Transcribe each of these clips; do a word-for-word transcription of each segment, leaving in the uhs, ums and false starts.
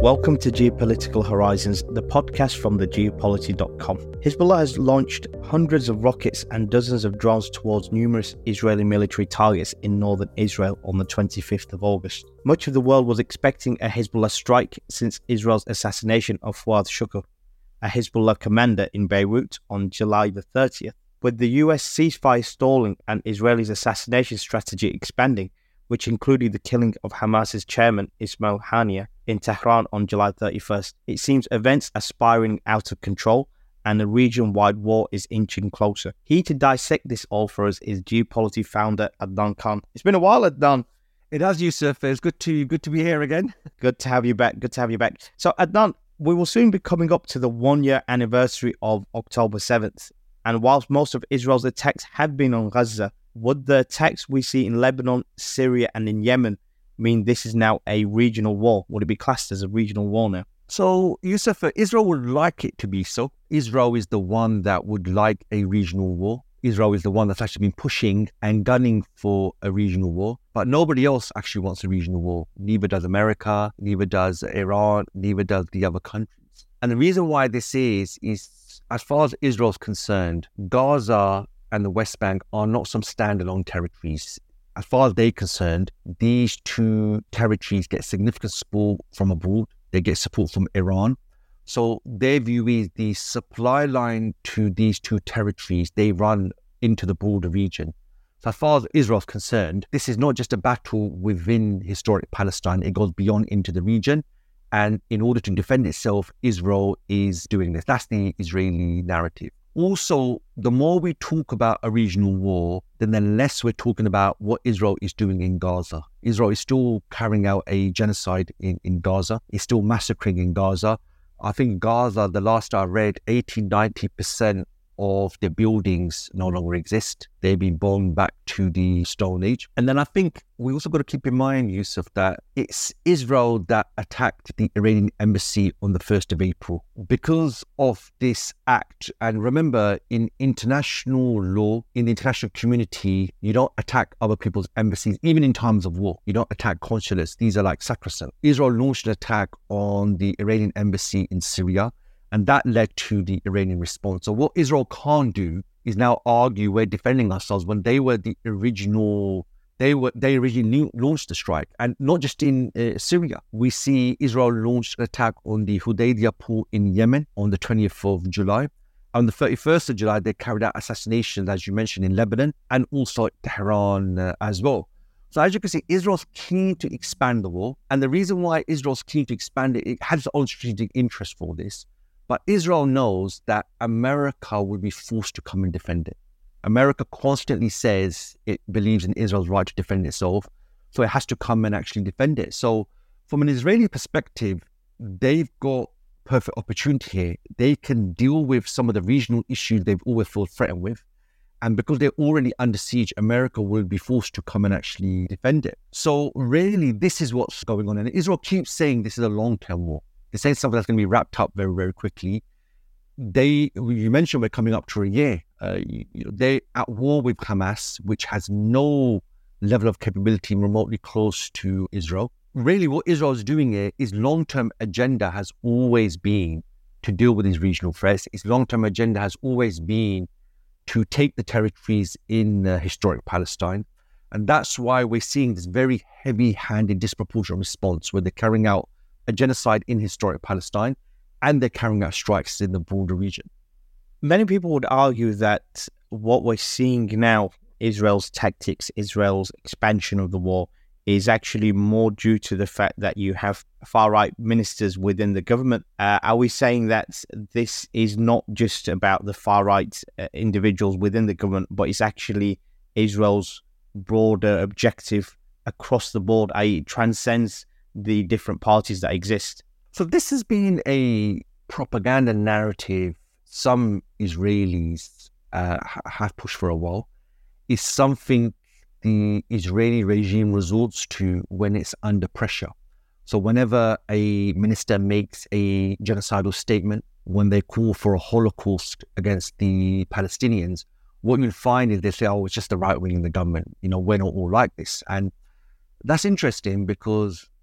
Welcome to Geopolitical Horizons, the podcast from the geopolity dot com. Hezbollah has launched hundreds of rockets and dozens of drones towards numerous Israeli military targets in northern Israel on the twenty-fifth of August. Much of the world was expecting a Hezbollah strike since Israel's assassination of Fuad Shukr, a Hezbollah commander in Beirut, on July the thirtieth. With the U S ceasefire stalling and Israel's assassination strategy expanding, which included the killing of Hamas's chairman Ismail Haniyeh in Tehran on July thirty-first. It seems events are spiraling out of control and a region-wide war is inching closer. Here to dissect this all for us is Geopolity founder Adnan Khan. It's been a while, Adnan. It has, Yusuf. It's good to good to be here again. Good to have you back. Good to have you back. So, Adnan, we will soon be coming up to the one-year anniversary of October seventh. And whilst most of Israel's attacks have been on Gaza, would the attacks we see in Lebanon, Syria, and in Yemen mean this is now a regional war? Would it be classed as a regional war now? So, Yusuf, Israel would like it to be so. Israel is the one that would like a regional war. Israel is the one that's actually been pushing and gunning for a regional war. But nobody else actually wants a regional war. Neither does America, neither does Iran, neither does the other countries. And the reason why this is, is as far as Israel's concerned, Gaza and the West Bank are not some standalone territories. As far as they're concerned, these two territories get significant support from abroad. They get support from Iran. So their view is the supply line to these two territories, they run into the broader region. So as far as Israel's concerned, this is not just a battle within historic Palestine. It goes beyond into the region. And in order to defend itself, Israel is doing this. That's the Israeli narrative. Also, the more we talk about a regional war, then the less we're talking about what Israel is doing in Gaza. Israel is still carrying out a genocide in, in Gaza. It's still massacring in Gaza. I think Gaza, the last I read, eighty, ninety percent of the buildings no longer exist. They've been bombed back to the Stone Age. And then I think we also got to keep in mind, Yusuf, that it's Israel that attacked the Iranian embassy on the first of April. Because of this act, and remember, in international law, in the international community, you don't attack other people's embassies, even in times of war. You don't attack consulates. These are like sacrosanct. Israel launched an attack on the Iranian embassy in Syria, and that led to the Iranian response. So what Israel can't do is now argue we're defending ourselves when they were the original, they were they originally launched the strike. And not just in uh, Syria. We see Israel launched an attack on the Hudaybiyah port in Yemen on the twentieth of July. On the thirty-first of July, they carried out assassinations, as you mentioned, in Lebanon and also Tehran uh, as well. So as you can see, Israel's keen to expand the war. And the reason why Israel's keen to expand it, it has its own strategic interest for this. But Israel knows that America will be forced to come and defend it. America constantly says it believes in Israel's right to defend itself, so it has to come and actually defend it. So from an Israeli perspective, they've got perfect opportunity here. They can deal with some of the regional issues they've always felt threatened with. And because they're already under siege, America will be forced to come and actually defend it. So really, this is what's going on. And Israel keeps saying this is a long-term war. They're saying something that's going to be wrapped up very, very quickly. They, you mentioned we're coming up to a year. Uh, you know, they're at war with Hamas, which has no level of capability remotely close to Israel. Really, what Israel is doing here, its long-term agenda has always been to deal with these regional threats. Its long-term agenda has always been to take the territories in uh, historic Palestine. And that's why we're seeing this very heavy-handed, disproportionate response where they're carrying out a genocide in historic Palestine, and they're carrying out strikes in the broader region. Many people would argue that what we're seeing now, Israel's tactics, Israel's expansion of the war, is actually more due to the fact that you have far-right ministers within the government. Uh, are we saying that this is not just about the far-right uh, individuals within the government, but it's actually Israel's broader objective across the board, that is it transcends the different parties that exist? So this has been a propaganda narrative some Israelis uh, have pushed for a while. It's something the Israeli regime resorts to when it's under pressure. So whenever a minister makes a genocidal statement, when they call for a Holocaust against the Palestinians, what you'll find is they say, oh, it's just the right wing in the government. You know, we're not all like this. And that's interesting because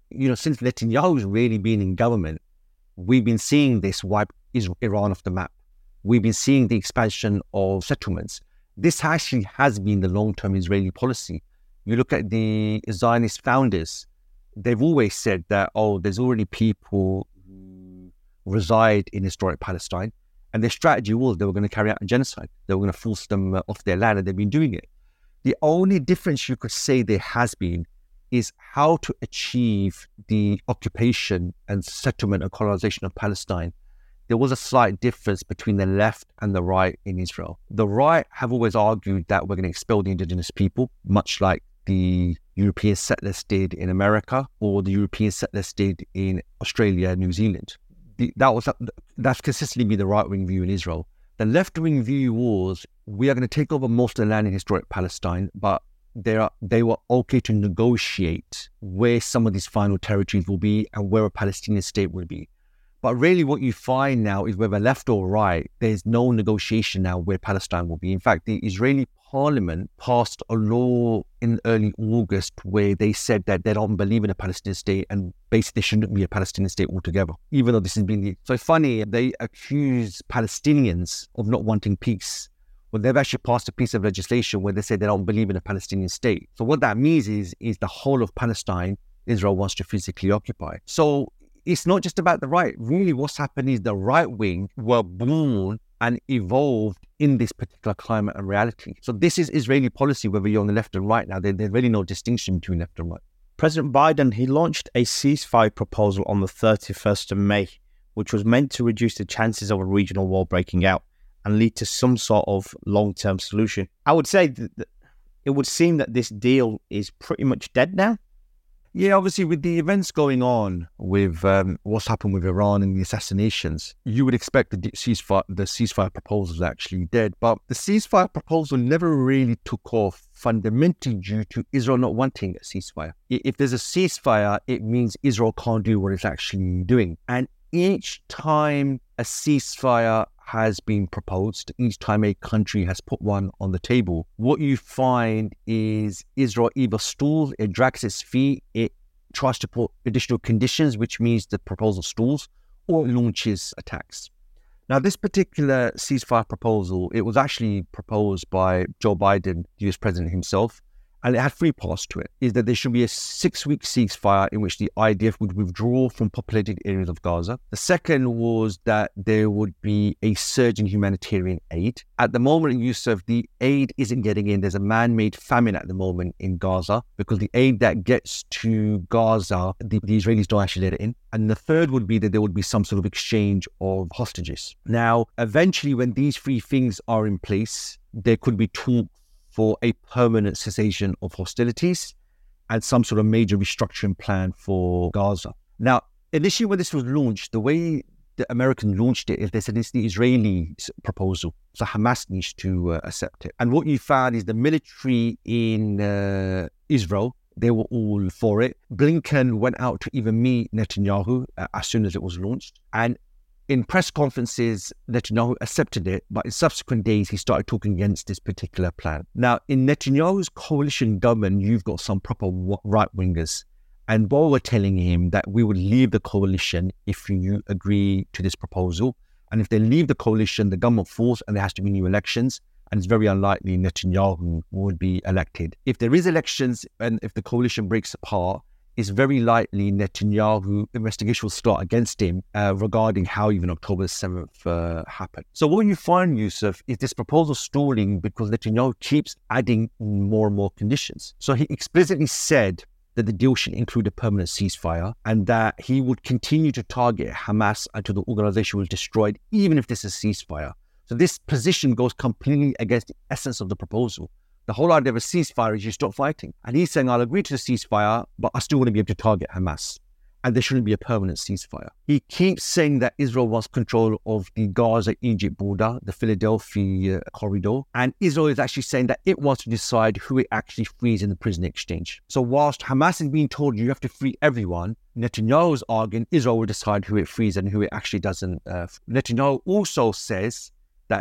you know, since Netanyahu's really been in government, we've been seeing this wipe Iran off the map. We've been seeing the expansion of settlements. This actually has been the long-term Israeli policy. You look at the Zionist founders, they've always said that, oh, there's already people who reside in historic Palestine, and their strategy was they were going to carry out a genocide. They were going to force them uh, off their land, and they've been doing it. The only difference you could say there has been is how to achieve the occupation and settlement and colonization of Palestine. There was a slight difference between the left and the right in Israel. The right have always argued that we're going to expel the indigenous people, much like the European settlers did in America or the European settlers did in Australia and New Zealand. The, that was that's consistently been the right-wing view in Israel. The left-wing view was, we are going to take over most of the land in historic Palestine, but they are they were okay to negotiate where some of these final territories will be and where a Palestinian state will be. But really what you find now is whether left or right, there's no negotiation now where Palestine will be. In fact, the Israeli parliament passed a law in early August where they said that they don't believe in a Palestinian state and basically there shouldn't be a Palestinian state altogether, even though this has been the... So it's funny, they accuse Palestinians of not wanting peace when they've actually passed a piece of legislation where they say they don't believe in a Palestinian state. So what that means is, is the whole of Palestine, Israel wants to physically occupy. So it's not just about the right. Really what's happened is the right wing were born and evolved in this particular climate and reality. So this is Israeli policy, whether you're on the left and right now. There, there's really no distinction between left and right. President Biden, he launched a ceasefire proposal on the thirty-first of May, which was meant to reduce the chances of a regional war breaking out and lead to some sort of long-term solution. I would say that it would seem that this deal is pretty much dead now. Yeah, obviously with the events going on with um, what's happened with Iran and the assassinations, you would expect the ceasefire, the ceasefire proposal is actually dead. But the ceasefire proposal never really took off fundamentally due to Israel not wanting a ceasefire. If there's a ceasefire, it means Israel can't do what it's actually doing. And each time a ceasefire has been proposed, each time a country has put one on the table, what you find is Israel either stalls, it drags its feet, it tries to put additional conditions, which means the proposal stalls, or launches attacks. Now, this particular ceasefire proposal, it was actually proposed by Joe Biden, the U S president himself, and it had three parts to it, is that there should be a six-week ceasefire in which the I D F would withdraw from populated areas of Gaza. The second was that there would be a surge in humanitarian aid. At the moment, Yusuf, the aid isn't getting in. There's a man-made famine at the moment in Gaza because the aid that gets to Gaza, the, the Israelis don't actually let it in. And the third would be that there would be some sort of exchange of hostages. Now, eventually, when these three things are in place, there could be talk for a permanent cessation of hostilities and some sort of major restructuring plan for Gaza. Now, initially when this was launched, the way the Americans launched it is they said it's the Israeli proposal, so Hamas needs to uh, accept it. And what you found is the military in uh, Israel, they were all for it. Blinken went out to even meet Netanyahu uh, as soon as it was launched. And in press conferences, Netanyahu accepted it, but in subsequent days, he started talking against this particular plan. Now, in Netanyahu's coalition government, you've got some proper right-wingers. And Bo were telling him that we would leave the coalition if you agree to this proposal. And if they leave the coalition, the government falls and there has to be new elections. And it's very unlikely Netanyahu would be elected. If there is elections and if the coalition breaks apart, it's very likely Netanyahu investigation will start against him uh, regarding how even October seventh uh, happened. So what you find, Yusuf, is this proposal stalling because Netanyahu keeps adding more and more conditions. So he explicitly said that the deal should include a permanent ceasefire and that he would continue to target Hamas until the organization was destroyed, even if there's a ceasefire. So this position goes completely against the essence of the proposal. The whole idea of a ceasefire is you stop fighting. And he's saying, I'll agree to the ceasefire, but I still want to be able to target Hamas. And there shouldn't be a permanent ceasefire. He keeps saying that Israel wants control of the Gaza-Egypt border, the Philadelphia corridor. And Israel is actually saying that it wants to decide who it actually frees in the prison exchange. So whilst Hamas is being told you have to free everyone, Netanyahu's arguing Israel will decide who it frees and who it actually doesn't. Uh, Netanyahu also says that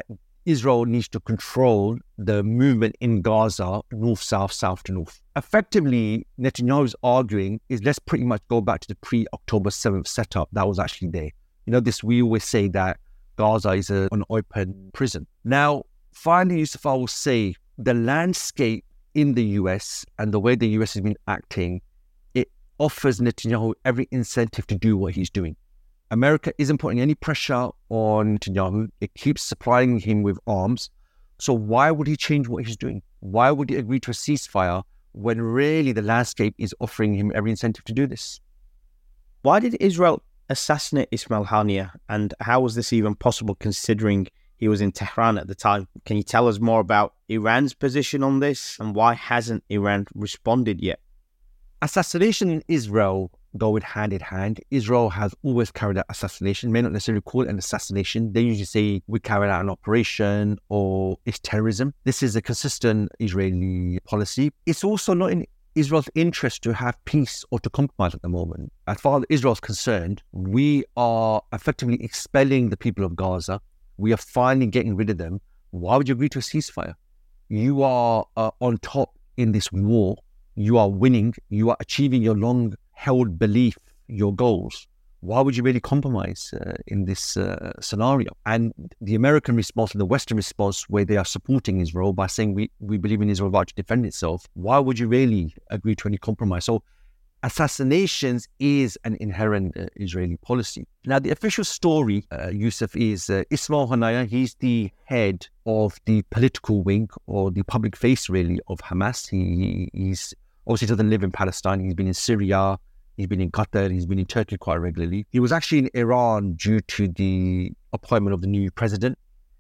Israel needs to control the movement in Gaza, north-south, south to north. Effectively, Netanyahu is arguing is let's pretty much go back to the pre-October seventh setup that was actually there. You know, this we always say that Gaza is a, an open prison. Now, finally, Yusuf, I will say the landscape in the U S and the way the U S has been acting, it offers Netanyahu every incentive to do what he's doing. America isn't putting any pressure on Netanyahu. It keeps supplying him with arms. So why would he change what he's doing? Why would he agree to a ceasefire when really the landscape is offering him every incentive to do this? Why did Israel assassinate Ismail Haniyeh, and how was this even possible considering he was in Tehran at the time? Can you tell us more about Iran's position on this, and why hasn't Iran responded yet? Assassination in Israel go with hand in hand. Israel has always carried out assassination, may not necessarily call it an assassination. They usually say we carried out an operation or it's terrorism. This is a consistent Israeli policy. It's also not in Israel's interest to have peace or to compromise at the moment. As far as Israel is concerned, we are effectively expelling the people of Gaza. We are finally getting rid of them. Why would you agree to a ceasefire? You are uh, on top in this war. You are winning. You are achieving your long-held belief, your goals. Why would you really compromise uh, in this uh, scenario? And the American response and the Western response, where they are supporting Israel by saying we, we believe in Israel's right to defend itself, why would you really agree to any compromise? So assassinations is an inherent uh, Israeli policy. Now, the official story, uh, Yusuf, is uh, Ismail Haniyeh. He's the head of the political wing or the public face, really, of Hamas. He, he's obviously doesn't live in Palestine. He's been in Syria. He's been in Qatar. He's been in Turkey quite regularly. He was actually in Iran due to the appointment of the new president.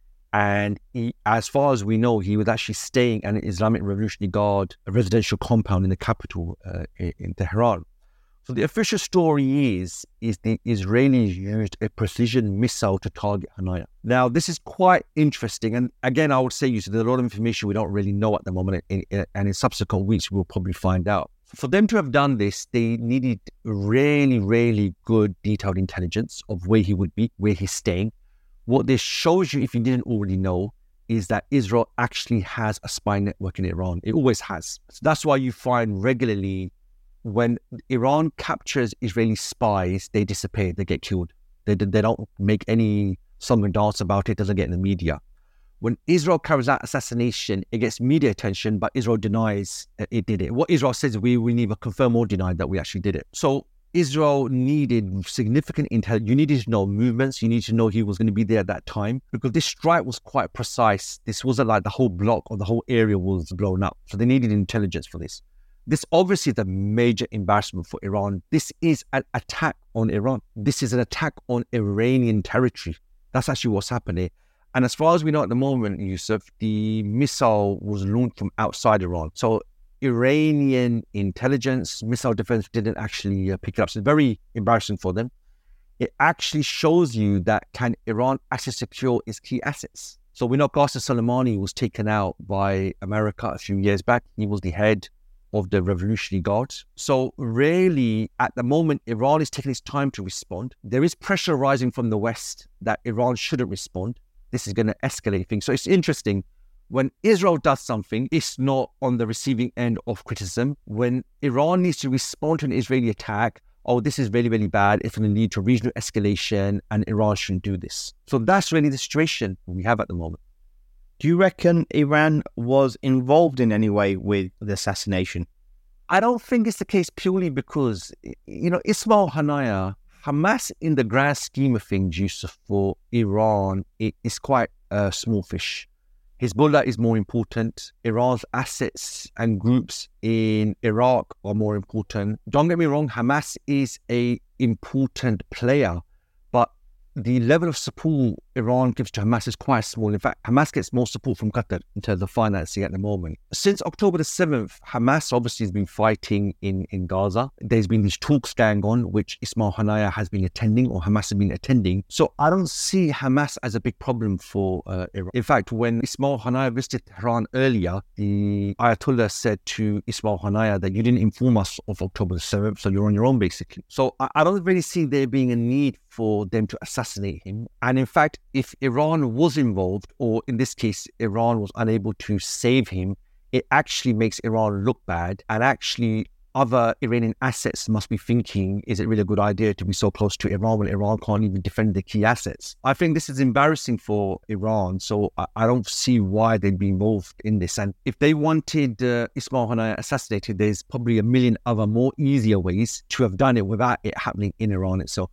And he, as far as we know, he was actually staying at an Islamic Revolutionary Guard a residential compound in the capital uh, in Tehran. So the official story is, is the Israelis used a precision missile to target Haniyeh. Now, this is quite interesting. And again, I would say you, so there's a lot of information we don't really know at the moment. In, in, and in subsequent weeks, we'll probably find out. For them to have done this, they needed really, really good detailed intelligence of where he would be, where he's staying. What this shows you, if you didn't already know, is that Israel actually has a spy network in Iran. It always has. So that's why you find regularly when Iran captures Israeli spies, they disappear, they get killed. They, they don't make any song and dance about it, it doesn't get in the media. When Israel carries out assassination, it gets media attention, but Israel denies it did it. What Israel says, we, we neither confirm or deny that we actually did it. So Israel needed significant intel. You needed to know movements. You needed to know he was going to be there at that time, because this strike was quite precise. This wasn't like the whole block or the whole area was blown up. So they needed intelligence for this. This obviously is a major embarrassment for Iran. This is an attack on Iran. This is an attack on Iranian territory. That's actually what's happening. And as far as we know at the moment, Yusuf, the missile was launched from outside Iran. So Iranian intelligence, missile defense didn't actually uh, pick it up. So it's very embarrassing for them. It actually shows you that can Iran actually secure its key assets. So we know Qasem Soleimani was taken out by America a few years back. He was the head of the Revolutionary Guard. So really, at the moment, Iran is taking its time to respond. There is pressure rising from the West that Iran shouldn't respond. This is going to escalate things. So it's interesting. When Israel does something, it's not on the receiving end of criticism. When Iran needs to respond to an Israeli attack, oh, this is really, really bad. It's going to lead to regional escalation and Iran shouldn't do this. So that's really the situation we have at the moment. Do you reckon Iran was involved in any way with the assassination? I don't think it's the case purely because, you know, Ismail Haniyeh, Hamas in the grand scheme of things, Yusuf, for Iran, it is quite a small fish. Hezbollah is more important. Iran's assets and groups in Iraq are more important. Don't get me wrong, Hamas is an important player, but the level of support Iran gives to Hamas is quite small. In fact, Hamas gets more support from Qatar in terms of financing at the moment. Since October the seventh, Hamas obviously has been fighting in, in Gaza. There's been these talks going on, which Ismail Haniyeh has been attending, or Hamas has been attending. So I don't see Hamas as a big problem for uh, Iran. In fact, when Ismail Haniyeh visited Tehran earlier, the Ayatollah said to Ismail Haniyeh that you didn't inform us of October the seventh, so you're on your own, basically. So I, I don't really see there being a need for them to assassinate him. And in fact, if Iran was involved, or in this case, Iran was unable to save him, it actually makes Iran look bad. And actually, other Iranian assets must be thinking, is it really a good idea to be so close to Iran when Iran can't even defend the key assets? I think this is embarrassing for Iran, so I, I don't see why they'd be involved in this. And if they wanted uh, Ismail Haniyeh assassinated, there's probably a million other more easier ways to have done it without it happening in Iran itself.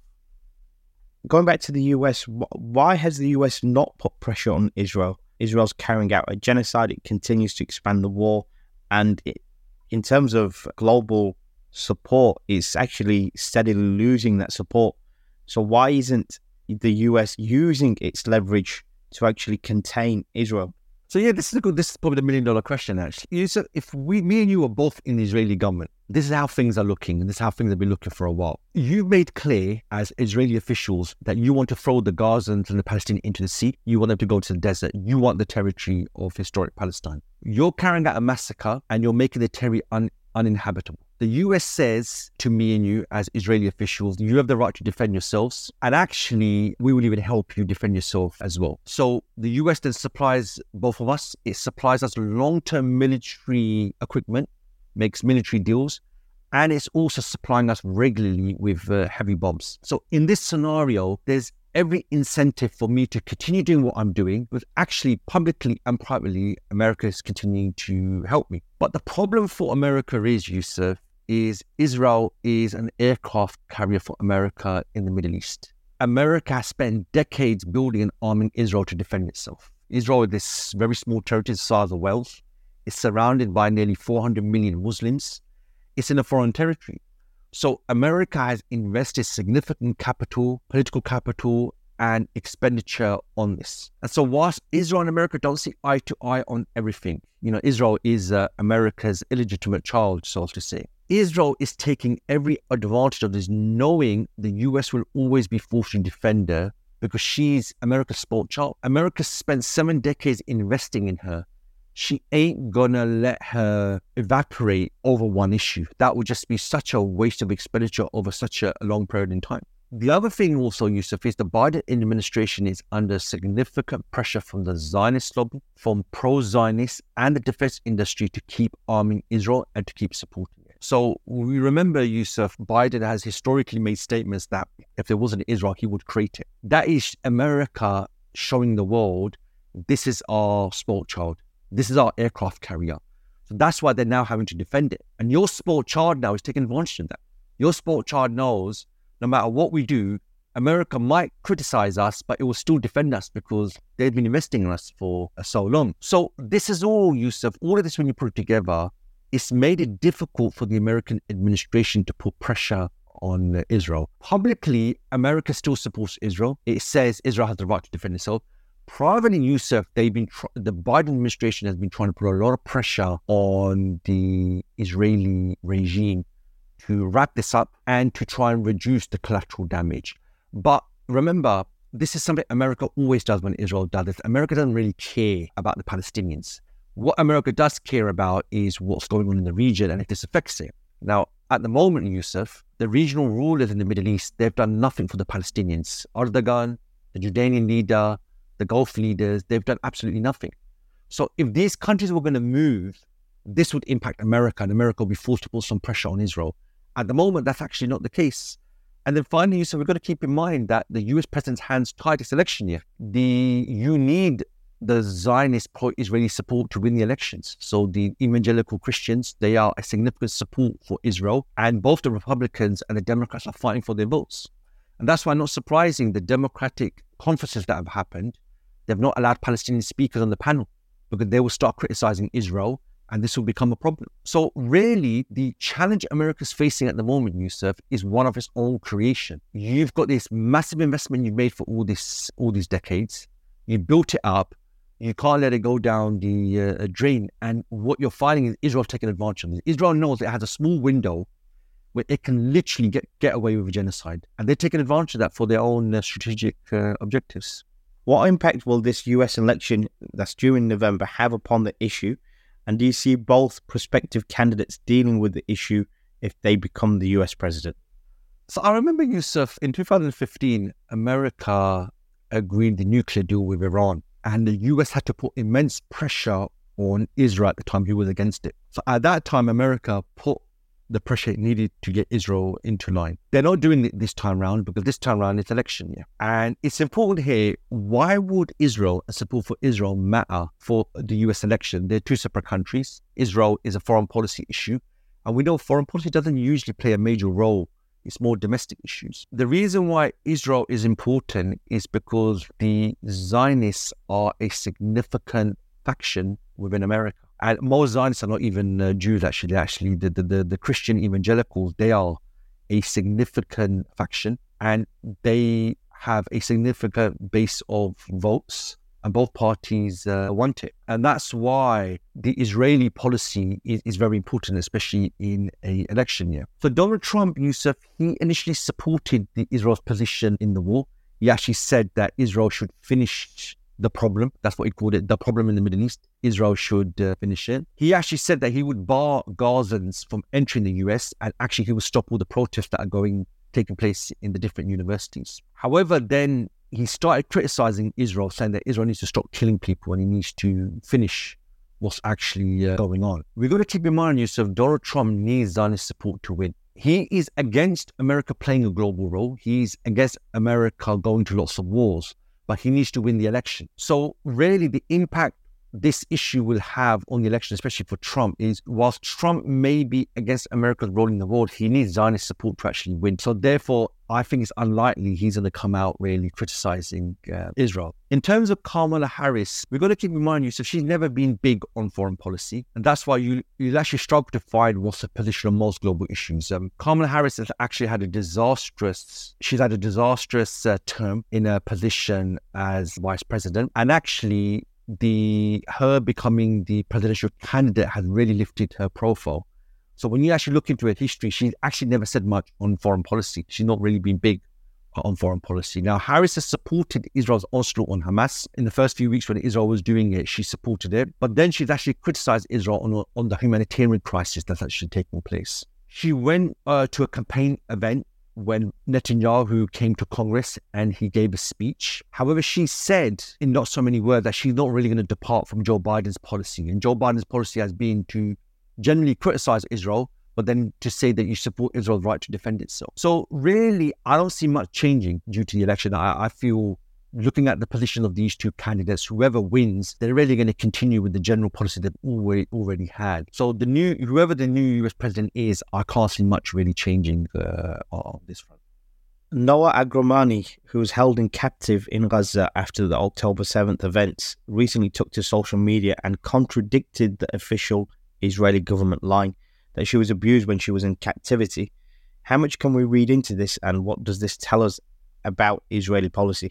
Going back to the U S, why has the U S not put pressure on Israel? Israel's carrying out a genocide, it continues to expand the war, and it in terms of global support, it's actually steadily losing that support. So why isn't the U S using its leverage to actually contain Israel? So yeah, this is a good, this is probably the million dollar question actually. You said if we, me and you are both in the Israeli government, this is how things are looking, and this is how things have been looking for a while. You've made clear as Israeli officials that you want to throw the Gazans and the Palestinians into the sea. You want them to go to the desert. You want the territory of historic Palestine. You're carrying out a massacre and you're making the territory un- uninhabitable. The U S says to me and you as Israeli officials, you have the right to defend yourselves. And actually, we will even help you defend yourself as well. So the U S then supplies both of us. It supplies us long-term military equipment, makes military deals, and it's also supplying us regularly with uh, heavy bombs. So in this scenario, there's every incentive for me to continue doing what I'm doing, but actually publicly and privately, America is continuing to help me. But the problem for America is, Yusuf, is Israel is an aircraft carrier for America in the Middle East. America has spent decades building and arming Israel to defend itself. Israel is this very small territory the size of Wales. It's surrounded by nearly four hundred million Muslims. It's in a foreign territory. So America has invested significant capital, political capital, and expenditure on this. And so whilst Israel and America don't see eye to eye on everything, you know, Israel is uh, America's illegitimate child, so to say. Israel is taking every advantage of this, knowing the U S will always be forced to defend her because she's America's spoiled child. America spent seven decades investing in her. She ain't gonna let her evaporate over one issue. That would just be such a waste of expenditure over such a long period in time. The other thing also, Yusuf, is the Biden administration is under significant pressure from the Zionist lobby, from pro-Zionists and the defense industry to keep arming Israel and to keep supporting it. So we remember, Yusuf, Biden has historically made statements that if there wasn't Israel, he would create it. That is America showing the world, this is our spoiled child. This is our aircraft carrier. So that's why they're now having to defend it. And your spoiled child now is taking advantage of that. Your spoiled child knows no matter what we do, America might criticize us, but it will still defend us because they've been investing in us for so long. So this is all, Yusuf, all of this when you put it together, it's made it difficult for the American administration to put pressure on Israel. Publicly, America still supports Israel. It says Israel has the right to defend itself. Privately, Yusuf, they've been tr- the Biden administration has been trying to put a lot of pressure on the Israeli regime to wrap this up and to try and reduce the collateral damage. But remember, this is something America always does when Israel does this. America doesn't really care about the Palestinians. What America does care about is what's going on in the region and if this affects it. Now, at the moment, Yusuf, the regional rulers in the Middle East, they've done nothing for the Palestinians. Erdogan, the Jordanian leader, the Gulf leaders, they've done absolutely nothing. So if these countries were going to move, this would impact America and America will be forced to put some pressure on Israel. At the moment, that's actually not the case. And then finally, so we've got to keep in mind that the U S president's hands tied this election year. The, you need the Zionist pro-Israeli support to win the elections. So the evangelical Christians, they are a significant support for Israel. And both the Republicans and the Democrats are fighting for their votes. And that's why, not surprising, the Democratic conferences that have happened, they've not allowed Palestinian speakers on the panel because they will start criticizing Israel and this will become a problem. So really, the challenge America's facing at the moment, Yusuf, is one of its own creation. You've got this massive investment you've made for all this, all these decades. You built it up. You can't let it go down the uh, drain. And what you're finding is Israel taking advantage of this. Israel knows it has a small window where it can literally get, get away with genocide. And they're taking advantage of that for their own uh, strategic uh, objectives. What impact will this U S election that's due in November have upon the issue? And do you see both prospective candidates dealing with the issue if they become the U S president? So I remember, Yusuf, in two thousand fifteen, America agreed the nuclear deal with Iran, and the U S had to put immense pressure on Israel at the time, who was against it. So at that time, America put the pressure it needed to get Israel into line. They're not doing it this time round because this time round it's election year. And it's important here, why would Israel and support for Israel matter for the U S election? They're two separate countries. Israel is a foreign policy issue. And we know foreign policy doesn't usually play a major role. It's more domestic issues. The reason why Israel is important is because the Zionists are a significant faction within America. And most Zionists are not even uh, Jews, actually. Actually, the, the, the, the Christian evangelicals, they are a significant faction, and they have a significant base of votes, and both parties uh, want it. And that's why the Israeli policy is, is very important, especially in an election year. So Donald Trump, Yusuf, he initially supported the Israel's position in the war. He actually said that Israel should finish the problem. That's what he called it, the problem in the Middle East. Israel should uh, finish it. He actually said that he would bar Gazans from entering the U S, and actually he would stop all the protests that are going taking place in the different universities. However, then he started criticizing Israel, saying that Israel needs to stop killing people and he needs to finish what's actually uh, going on. We've got to keep in mind, Yusuf, Donald Trump needs Zionist support to win. He is against America playing a global role. He's against America going to lots of wars, but he needs to win the election. So really the impact this issue will have on the election, especially for Trump, is whilst Trump may be against America's role in the world, he needs Zionist support to actually win. So therefore, I think it's unlikely he's going to come out really criticizing uh, Israel. In terms of Kamala Harris, we've got to keep in mind, Yusuf, she's never been big on foreign policy. And that's why you, you actually struggle to find what's the position on most global issues. Um, Kamala Harris has actually had a disastrous, she's had a disastrous uh, term in her position as vice president. And actually, the her becoming the presidential candidate has really lifted her profile. So when you actually look into her history, she's actually never said much on foreign policy. She's not really been big on foreign policy. Now, Harris has supported Israel's onslaught on Hamas. In the first few weeks when Israel was doing it, she supported it. But then she's actually criticized Israel on, on the humanitarian crisis that's actually taking place. She went uh, to a campaign event when Netanyahu came to Congress and he gave a speech. However, she said in not so many words that she's not really going to depart from Joe Biden's policy. And Joe Biden's policy has been to generally criticize Israel, but then to say that you support Israel's right to defend itself. So really, I don't see much changing due to the election. I, I feel looking at the position of these two candidates, whoever wins, they're really going to continue with the general policy they've already, already had. So the new, whoever the new U S president is, I can't see much really changing uh, on this front. Noah Agramani, who was held in captive in Gaza after the October seventh events, recently took to social media and contradicted the official Israeli government line that she was abused when she was in captivity. How much can we read into this, and what does this tell us about Israeli policy?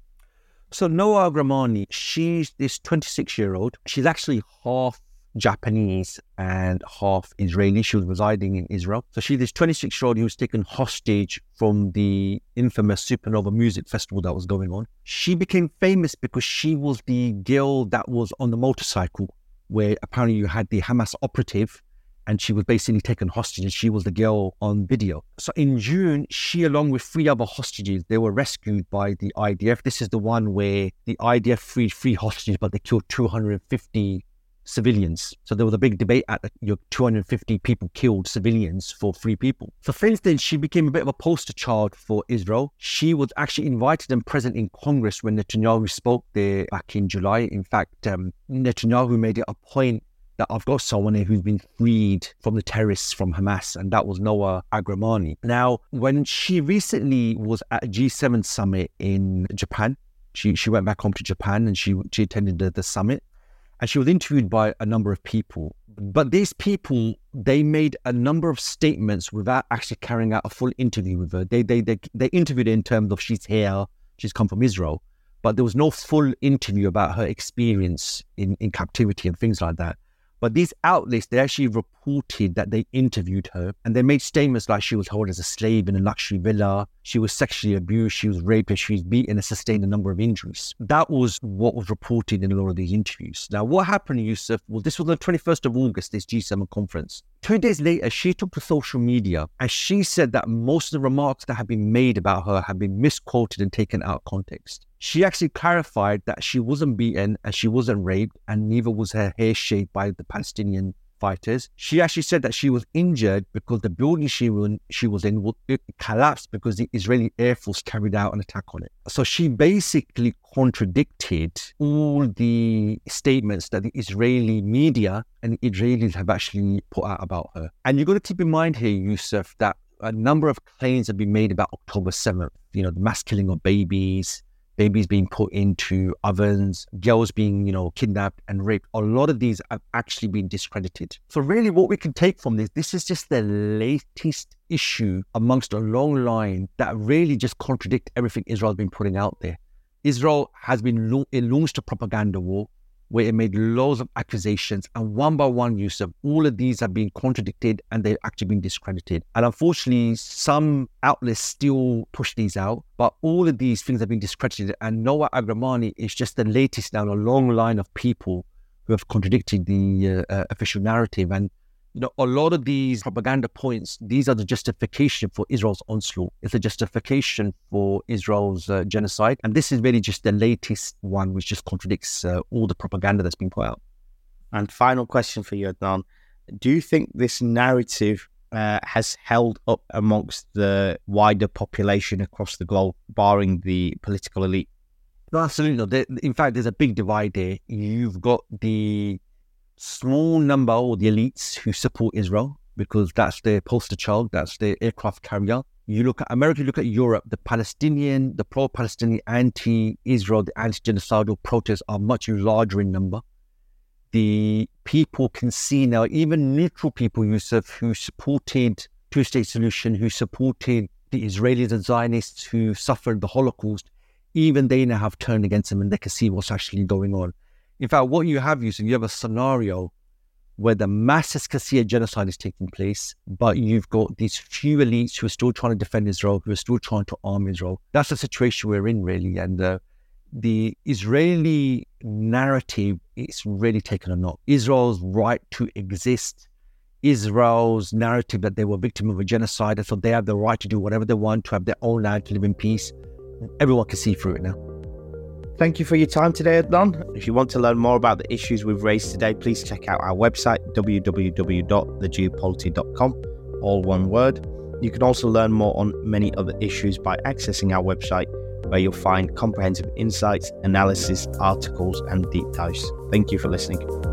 So Noah Agramani, she's this twenty-six-year-old. She's actually half Japanese and half Israeli. She was residing in Israel. So she's this twenty-six-year-old who was taken hostage from the infamous Supernova Music Festival that was going on. She became famous because she was the girl that was on the motorcycle, where apparently you had the Hamas operative, and she was basically taken hostage, and she was the girl on video. So in June, she, along with three other hostages, they were rescued by the I D F. This is the one where the I D F freed three hostages, but they killed two hundred fifty civilians. So there was a big debate at the, you know, two hundred fifty people killed civilians for three people. So for instance, she became a bit of a poster child for Israel. She was actually invited and present in Congress when Netanyahu spoke there back in July. In fact, um, Netanyahu made it a point that I've got someone here who's been freed from the terrorists from Hamas, and that was Noah Agramani. Now, when she recently was at a G seven summit in Japan, she she went back home to Japan and she, she attended the, the summit, and she was interviewed by a number of people. But these people, they made a number of statements without actually carrying out a full interview with her. They they they, they interviewed her in terms of she's here, she's come from Israel, but there was no full interview about her experience in, in captivity and things like that. But these outlets, they actually reported that they interviewed her and they made statements like she was held as a slave in a luxury villa, she was sexually abused, she was raped, she was beaten and sustained a number of injuries. That was what was reported in a lot of these interviews. Now, what happened, Yusuf? Well, this was the twenty-first of August, this G seven conference. Two days later, she took to social media and she said that most of the remarks that had been made about her had been misquoted and taken out of context. She actually clarified that she wasn't beaten and she wasn't raped, and neither was her hair shaved by the Palestinian fighters. She actually said that she was injured because the building she was, she was in it collapsed because the Israeli Air Force carried out an attack on it. So she basically contradicted all the statements that the Israeli media and the Israelis have actually put out about her. And you've got to keep in mind here, Yusuf, that a number of claims have been made about October seventh, you know, the mass killing of babies, babies being put into ovens, girls being, you know, kidnapped and raped. A lot of these have actually been discredited. So really what we can take from this, this is just the latest issue amongst a long line that really just contradict everything Israel has been putting out there. Israel has been, lo- it launched a propaganda war where it made loads of accusations, and one by one, Yusuf, all of these have been contradicted and they've actually been discredited. And unfortunately, some outlets still push these out, but all of these things have been discredited. And Noah Agramani is just the latest down a long line of people who have contradicted the uh, uh, official narrative. And you know, a lot of these propaganda points, these are the justification for Israel's onslaught. It's a justification for Israel's uh, genocide. And this is really just the latest one, which just contradicts uh, all the propaganda that's been put out. And final question for you, Adnan. Do you think this narrative uh, has held up amongst the wider population across the globe, barring the political elite? No, absolutely not. There, in fact, there's a big divide there. You've got the small number, or the elites, who support Israel because that's their poster child, that's their aircraft carrier. You look at America, you look at Europe, the Palestinian, the pro-Palestinian, anti-Israel, the anti-genocidal protests are much larger in number. The people can see now, even neutral people, Yusuf, who supported two-state solution, who supported the Israelis and Zionists who suffered the Holocaust, even they now have turned against them and they can see what's actually going on. In fact, what you have, Yusuf, you have a scenario where the masses can see a genocide is taking place, but you've got these few elites who are still trying to defend Israel, who are still trying to arm Israel. That's the situation we're in, really. And uh, the Israeli narrative is really taken a knock. Israel's right to exist, Israel's narrative that they were victim of a genocide, and so they have the right to do whatever they want, to have their own land, to live in peace. Everyone can see through it now. Thank you for your time today, Adnan. If you want to learn more about the issues we've raised today, please check out our website, w w w dot the geopolity dot com, all one word. You can also learn more on many other issues by accessing our website, where you'll find comprehensive insights, analysis, articles, and deep dives. Thank you for listening.